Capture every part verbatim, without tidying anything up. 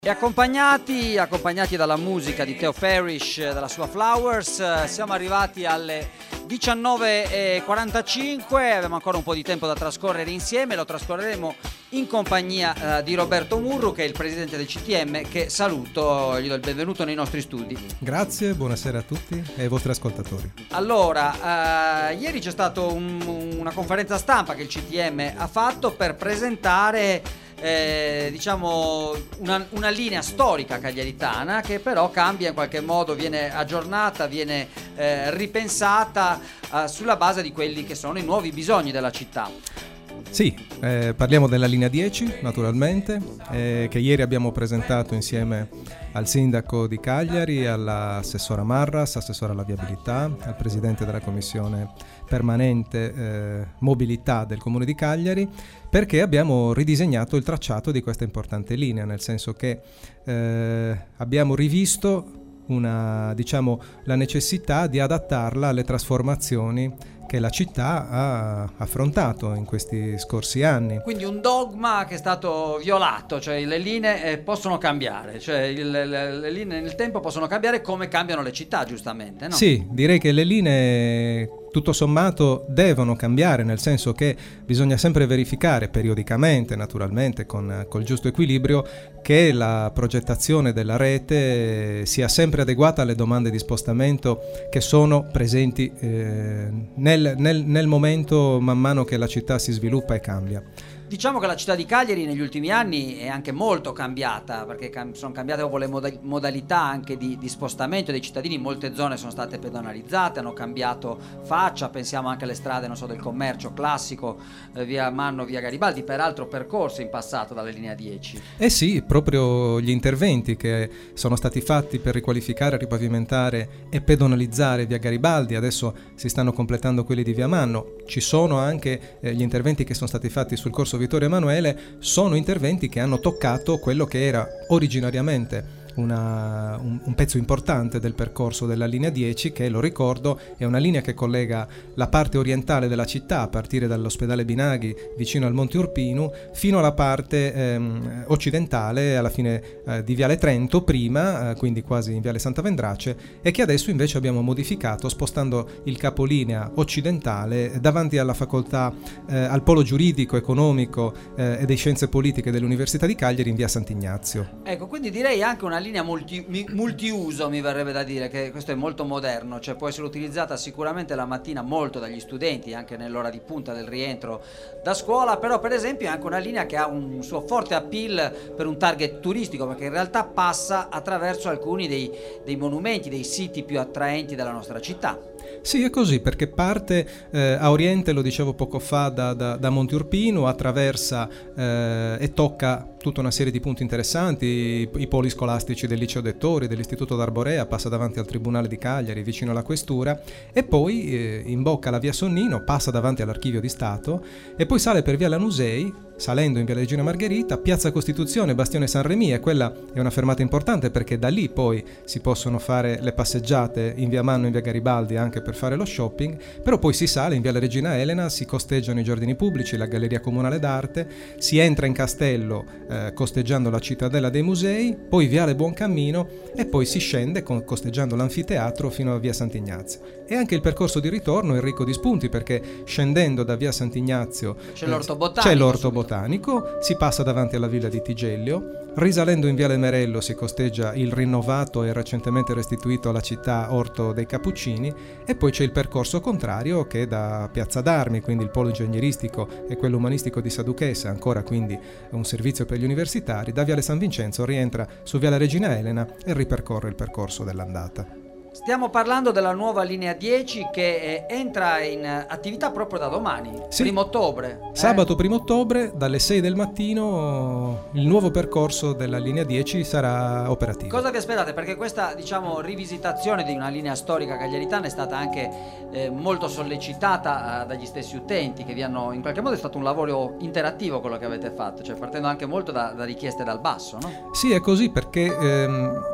E accompagnati, accompagnati dalla musica di Theo Parrish, dalla sua Flowers, siamo arrivati alle diciannove e quarantacinque, abbiamo ancora un po' di tempo da trascorrere insieme, lo trascorreremo in compagnia eh, di Roberto Murru, che è il presidente del C T M, che saluto, gli do il benvenuto nei nostri studi. Grazie, buonasera a tutti e ai vostri ascoltatori. Allora, eh, ieri c'è stata un, una conferenza stampa che il C T M ha fatto per presentare Eh, diciamo una, una linea storica cagliaritana che però cambia in qualche modo, viene aggiornata, viene eh, ripensata eh, sulla base di quelli che sono i nuovi bisogni della città. Sì, eh, parliamo della linea dieci naturalmente, eh, che ieri abbiamo presentato insieme al sindaco di Cagliari, all'assessora Marras, assessore alla viabilità, al presidente della commissione permanente eh, mobilità del comune di Cagliari, perché abbiamo ridisegnato il tracciato di questa importante linea, nel senso che eh, abbiamo rivisto una, diciamo, la necessità di adattarla alle trasformazioni che la città ha affrontato in questi scorsi anni. Quindi un dogma che è stato violato, cioè le linee eh, possono cambiare, cioè il, le, le linee nel tempo possono cambiare come cambiano le città, giustamente, no? Sì, direi che le linee tutto sommato devono cambiare, nel senso che bisogna sempre verificare periodicamente, naturalmente con col giusto equilibrio, che la progettazione della rete sia sempre adeguata alle domande di spostamento che sono presenti eh, nel, nel, nel momento man mano che la città si sviluppa e cambia. Diciamo che la città di Cagliari negli ultimi anni è anche molto cambiata, perché cam- sono cambiate proprio le moda- modalità anche di, di spostamento dei cittadini. Molte zone sono state pedonalizzate, hanno cambiato faccia, pensiamo anche alle strade, non so, del commercio classico, eh, via Manno, via Garibaldi, peraltro percorse in passato dalle linea dieci. Eh sì, proprio gli interventi che sono stati fatti per riqualificare, ripavimentare e pedonalizzare via Garibaldi, adesso si stanno completando quelli di via Manno. Ci sono anche eh, gli interventi che sono stati fatti sul corso Vittorio Emanuele, sono interventi che hanno toccato quello che era originariamente Una, un, un pezzo importante del percorso della linea dieci, che, lo ricordo, è una linea che collega la parte orientale della città a partire dall'ospedale Binaghi vicino al Monte Urpinu fino alla parte ehm, occidentale, alla fine eh, di Viale Trento prima, eh, quindi quasi in Viale Santa Vendrace, e che adesso invece abbiamo modificato spostando il capolinea occidentale davanti alla facoltà, eh, al polo giuridico, economico eh, e di scienze politiche dell'Università di Cagliari in via Sant'Ignazio. Ecco, quindi direi anche una linea multi, multiuso, mi verrebbe da dire, che questo è molto moderno, cioè può essere utilizzata sicuramente la mattina molto dagli studenti, anche nell'ora di punta del rientro da scuola, però per esempio è anche una linea che ha un suo forte appeal per un target turistico, perché in realtà passa attraverso alcuni dei, dei monumenti, dei siti più attraenti della nostra città. Sì, è così, perché parte eh, a oriente, lo dicevo poco fa, da, da, da Monte Urpinu, attraversa eh, e tocca tutta una serie di punti interessanti, i, i poli scolastici del Liceo Dettori, dell'Istituto d'Arborea, passa davanti al Tribunale di Cagliari, vicino alla Questura, e poi eh, imbocca la via Sonnino, passa davanti all'Archivio di Stato e poi sale per via Lanusei, salendo in via Regina Margherita, piazza Costituzione, Bastione San Remi, e quella è una fermata importante perché da lì poi si possono fare le passeggiate in via Manno e in via Garibaldi anche per fare lo shopping, però poi si sale in via Regina Elena, si costeggiano i giardini pubblici, la Galleria Comunale d'Arte, si entra in castello eh, costeggiando la cittadella dei musei, poi viale Buoncammino e poi si scende con, costeggiando l'anfiteatro fino a via Sant'Ignazio. E anche il percorso di ritorno è ricco di spunti, perché scendendo da via Sant'Ignazio c'è l'orto botanico, c'è l'orto botanico, si passa davanti alla villa di Tigelio, risalendo in viale Merello si costeggia il rinnovato e recentemente restituito alla città Orto dei Cappuccini, e poi c'è il percorso contrario che da Piazza d'Armi, quindi il polo ingegneristico e quello umanistico di Saduchessa, ancora quindi un servizio per gli universitari, da viale San Vincenzo rientra su viale Regina Elena e ripercorre il percorso dell'andata. Stiamo parlando della nuova linea dieci che eh, entra in attività proprio da domani, sì. primo ottobre. Sabato primo ottobre dalle sei del mattino il nuovo percorso della linea dieci sarà operativo. Cosa vi aspettate? Perché questa, diciamo, rivisitazione di una linea storica cagliaritana è stata anche eh, molto sollecitata eh, dagli stessi utenti, che vi hanno, in qualche modo è stato un lavoro interattivo quello che avete fatto, cioè partendo anche molto da, da richieste dal basso, no? Sì, è così, perché ehm,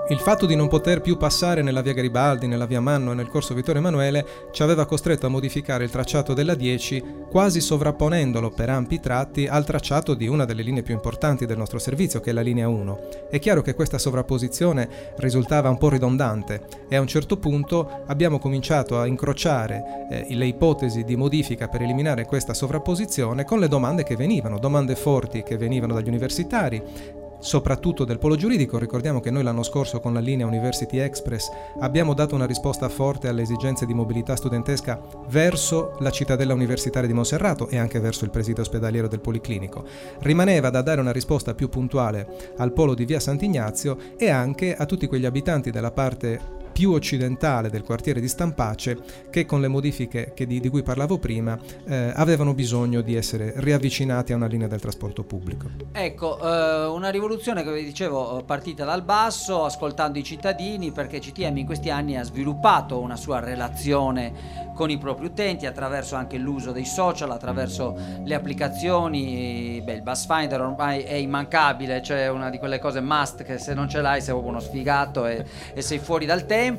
il fatto di non poter più passare nella via Garibaldi, nella via Manno e nel corso Vittorio Emanuele ci aveva costretto a modificare il tracciato della dieci, quasi sovrapponendolo per ampi tratti al tracciato di una delle linee più importanti del nostro servizio, che è la linea uno. È chiaro che questa sovrapposizione risultava un po' ridondante e a un certo punto abbiamo cominciato a incrociare eh, le ipotesi di modifica per eliminare questa sovrapposizione con le domande che venivano, domande forti che venivano dagli universitari, soprattutto del polo giuridico. Ricordiamo che noi l'anno scorso con la linea University Express abbiamo dato una risposta forte alle esigenze di mobilità studentesca verso la cittadella universitaria di Monserrato e anche verso il presidio ospedaliero del Policlinico. Rimaneva da dare una risposta più puntuale al polo di via Sant'Ignazio e anche a tutti quegli abitanti della parte più occidentale del quartiere di Stampace che con le modifiche che di, di cui parlavo prima eh, avevano bisogno di essere riavvicinati a una linea del trasporto pubblico. Ecco, eh, una rivoluzione che vi dicevo partita dal basso, ascoltando i cittadini, perché C T M in questi anni ha sviluppato una sua relazione con i propri utenti attraverso anche l'uso dei social, attraverso le applicazioni. Beh, il Bus Finder ormai è immancabile, cioè una di quelle cose must che se non ce l'hai sei proprio uno sfigato e, e sei fuori dal tempo.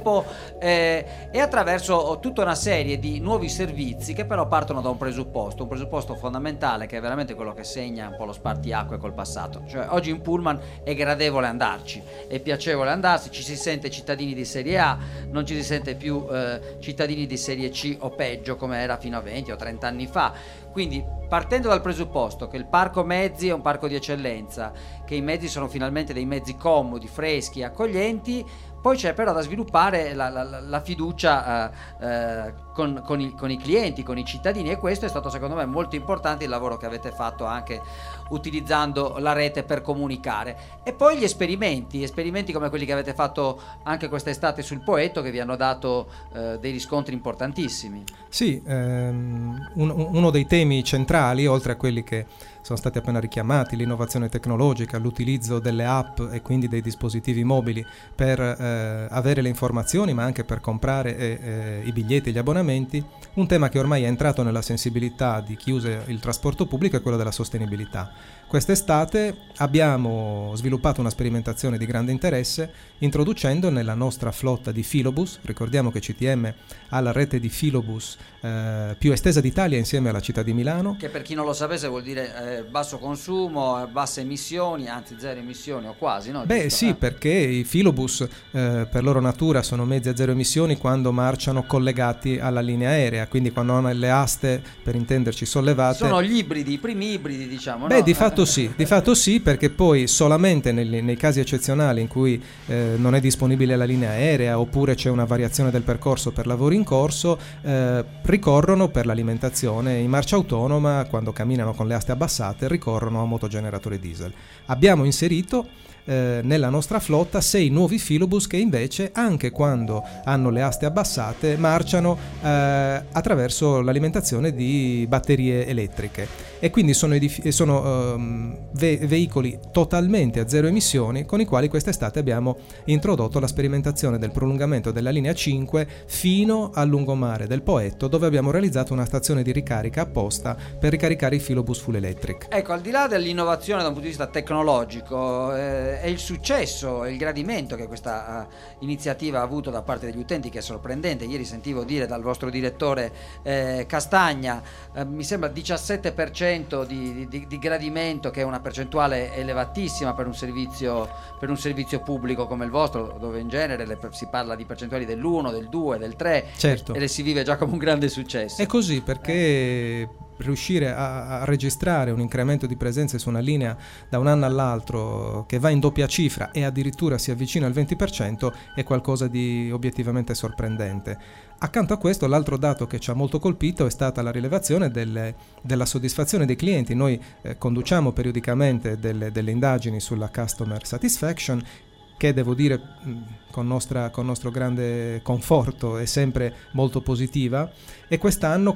Eh, e attraverso tutta una serie di nuovi servizi che però partono da un presupposto, un presupposto fondamentale che è veramente quello che segna un po' lo spartiacque col passato. Cioè oggi in pullman è gradevole andarci, è piacevole andarsi, ci si sente cittadini di serie A, non ci si sente più eh, cittadini di serie C o peggio come era fino a venti o trenta anni fa. Quindi partendo dal presupposto che il parco mezzi è un parco di eccellenza, che i mezzi sono finalmente dei mezzi comodi, freschi, accoglienti, poi c'è però da sviluppare la, la, la fiducia eh, eh, con, con, i, con i clienti, con i cittadini, e questo è stato secondo me molto importante, il lavoro che avete fatto anche utilizzando la rete per comunicare. E poi gli esperimenti, esperimenti come quelli che avete fatto anche quest'estate sul Poetto, che vi hanno dato eh, dei riscontri importantissimi. Sì, ehm, un, uno dei temi centrali, oltre a quelli che sono stati appena richiamati, l'innovazione tecnologica, l'utilizzo delle app e quindi dei dispositivi mobili per eh, avere le informazioni ma anche per comprare eh, eh, i biglietti e gli abbonamenti, un tema che ormai è entrato nella sensibilità di chi usa il trasporto pubblico è quello della sostenibilità. Quest'estate abbiamo sviluppato una sperimentazione di grande interesse introducendo nella nostra flotta di filobus, ricordiamo che C T M ha la rete di filobus eh, più estesa d'Italia insieme alla città di Milano, che per chi non lo sapesse vuol dire eh, basso consumo, basse emissioni, anzi zero emissioni o quasi, no? Beh Giusto? sì, eh. perché i filobus eh, per loro natura sono mezzi a zero emissioni quando marciano collegati alla linea aerea, quindi quando hanno le aste, per intenderci, sollevate. Sono gli ibridi, i primi ibridi, diciamo. Beh, no? di fatto sì, di fatto sì, perché poi solamente nei, nei casi eccezionali in cui eh, non è disponibile la linea aerea oppure c'è una variazione del percorso per lavori in corso, eh, ricorrono per l'alimentazione in marcia autonoma, quando camminano con le aste abbassate, ricorrono a motogeneratori diesel. Abbiamo inserito eh, nella nostra flotta sei nuovi filobus che invece, anche quando hanno le aste abbassate, marciano eh, attraverso l'alimentazione di batterie elettriche. E quindi sono, edif- sono um, ve- veicoli totalmente a zero emissioni con i quali quest'estate abbiamo introdotto la sperimentazione del prolungamento della linea cinque fino al lungomare del Poetto, dove abbiamo realizzato una stazione di ricarica apposta per ricaricare i filobus full electric. Ecco, al di là dell'innovazione da un punto di vista tecnologico, eh, è il successo e il gradimento che questa uh, iniziativa ha avuto da parte degli utenti, che è sorprendente. Ieri sentivo dire dal vostro direttore eh, Castagna, eh, mi sembra diciassette per cento Di, di, di gradimento, che è una percentuale elevatissima per un servizio per un servizio pubblico come il vostro, dove in genere le, si parla di percentuali dell'uno, del due, del tre, certo. e le si vive già come un grande successo. È così, perché eh. riuscire a, a registrare un incremento di presenze su una linea da un anno all'altro che va in doppia cifra e addirittura si avvicina al venti per cento è qualcosa di obiettivamente sorprendente. Accanto a questo, l'altro dato che ci ha molto colpito è stata la rilevazione delle, della soddisfazione dei clienti. Noi eh, conduciamo periodicamente delle, delle indagini sulla customer satisfaction, che devo dire con, nostra, con nostro grande conforto è sempre molto positiva, e quest'anno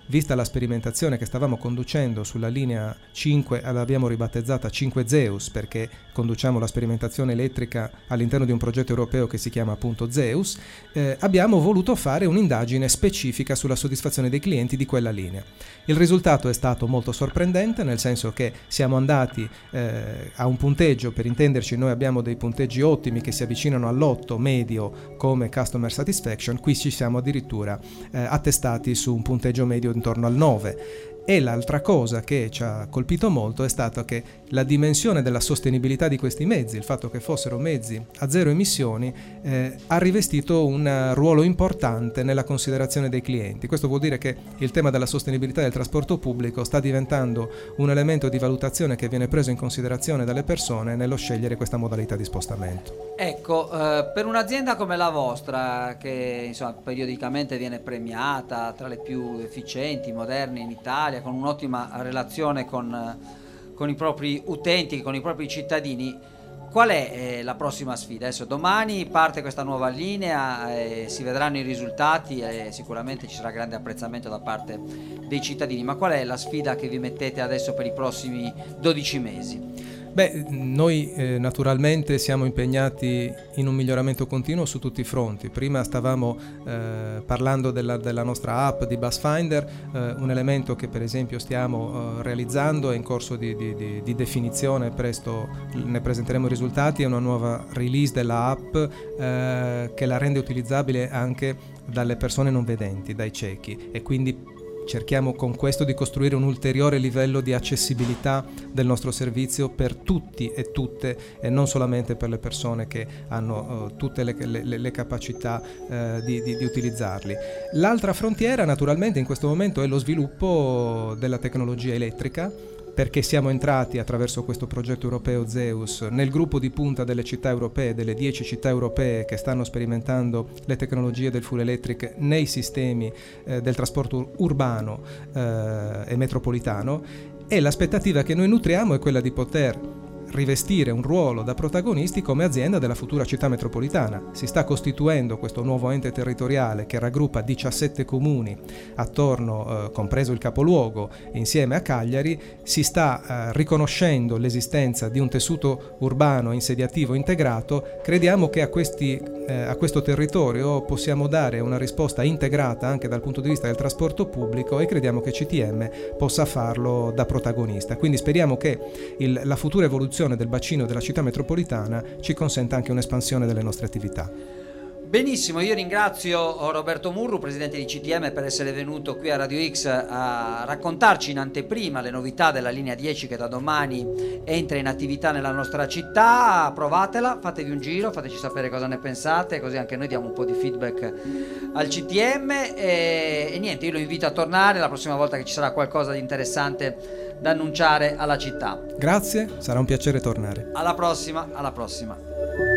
vista la sperimentazione che stavamo conducendo sulla linea cinque, l'abbiamo ribattezzata cinque Zeus perché conduciamo la sperimentazione elettrica all'interno di un progetto europeo che si chiama appunto Zeus, eh, abbiamo voluto fare un'indagine specifica sulla soddisfazione dei clienti di quella linea. Il risultato è stato molto sorprendente, nel senso che siamo andati eh, a un punteggio, per intenderci noi abbiamo dei punteggi ottimi che si avvicinano all'otto medio come customer satisfaction, qui ci siamo addirittura eh, attestati su un punteggio medio intorno al nove. E l'altra cosa che ci ha colpito molto è stato che la dimensione della sostenibilità di questi mezzi, il fatto che fossero mezzi a zero emissioni, eh, ha rivestito un ruolo importante nella considerazione dei clienti. Questo vuol dire che il tema della sostenibilità del trasporto pubblico sta diventando un elemento di valutazione che viene preso in considerazione dalle persone nello scegliere questa modalità di spostamento. Ecco, eh, per un'azienda come la vostra, che insomma periodicamente viene premiata tra le più efficienti, moderne in Italia, con un'ottima relazione con, con i propri utenti, con i propri cittadini, qual è eh, la prossima sfida? Adesso domani parte questa nuova linea, eh, si vedranno i risultati e sicuramente ci sarà grande apprezzamento da parte dei cittadini, ma qual è la sfida che vi mettete adesso per i prossimi dodici mesi? Beh, noi eh, naturalmente siamo impegnati in un miglioramento continuo su tutti i fronti. Prima stavamo eh, parlando della, della nostra app di Busfinder, eh, un elemento che per esempio stiamo eh, realizzando, è in corso di, di, di, di definizione, presto ne presenteremo i risultati, è una nuova release della app eh, che la rende utilizzabile anche dalle persone non vedenti, dai ciechi, e quindi cerchiamo con questo di costruire un ulteriore livello di accessibilità del nostro servizio per tutti e tutte, e non solamente per le persone che hanno uh, tutte le, le, le capacità uh, di, di, di utilizzarli. L'altra frontiera naturalmente in questo momento è lo sviluppo della tecnologia elettrica, perché siamo entrati attraverso questo progetto europeo Zeus nel gruppo di punta delle città europee, delle dieci città europee che stanno sperimentando le tecnologie del full electric nei sistemi eh, del trasporto urbano eh, e metropolitano, e l'aspettativa che noi nutriamo è quella di poter rivestire un ruolo da protagonisti come azienda della futura città metropolitana. Si sta costituendo questo nuovo ente territoriale che raggruppa diciassette comuni attorno, eh, compreso il capoluogo, insieme a Cagliari. Si sta eh, riconoscendo l'esistenza di un tessuto urbano insediativo integrato. Crediamo che a, questi, eh, a questo territorio possiamo dare una risposta integrata anche dal punto di vista del trasporto pubblico, e crediamo che C T M possa farlo da protagonista. Quindi speriamo che il, la futura evoluzione del bacino della città metropolitana ci consenta anche un'espansione delle nostre attività. Benissimo, io ringrazio Roberto Murru, presidente di C T M, per essere venuto qui a Radio X a raccontarci in anteprima le novità della linea dieci che da domani entra in attività nella nostra città. Provatela, fatevi un giro, fateci sapere cosa ne pensate, così anche noi diamo un po' di feedback al C T M, e, e niente, io lo invito a tornare la prossima volta che ci sarà qualcosa di interessante da annunciare alla città. Grazie, sarà un piacere tornare. Alla prossima, alla prossima.